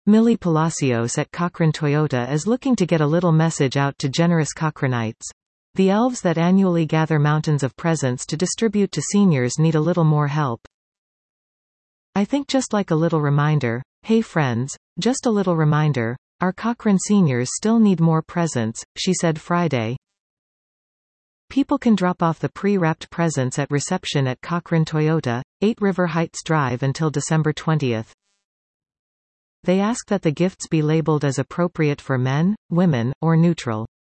Millie Palacios at Cochrane Toyota is looking to get a little message out to generous Cochranites. The elves that annually gather mountains of presents to distribute to seniors need a little more help. I think just like a little reminder, hey friends, just a little reminder, our Cochrane seniors still need more presents, she said Friday. People can drop off the pre-wrapped presents at reception at Cochrane Toyota, 8 River Heights Drive until December 20. They ask that the gifts be labeled as appropriate for men, women, or neutral.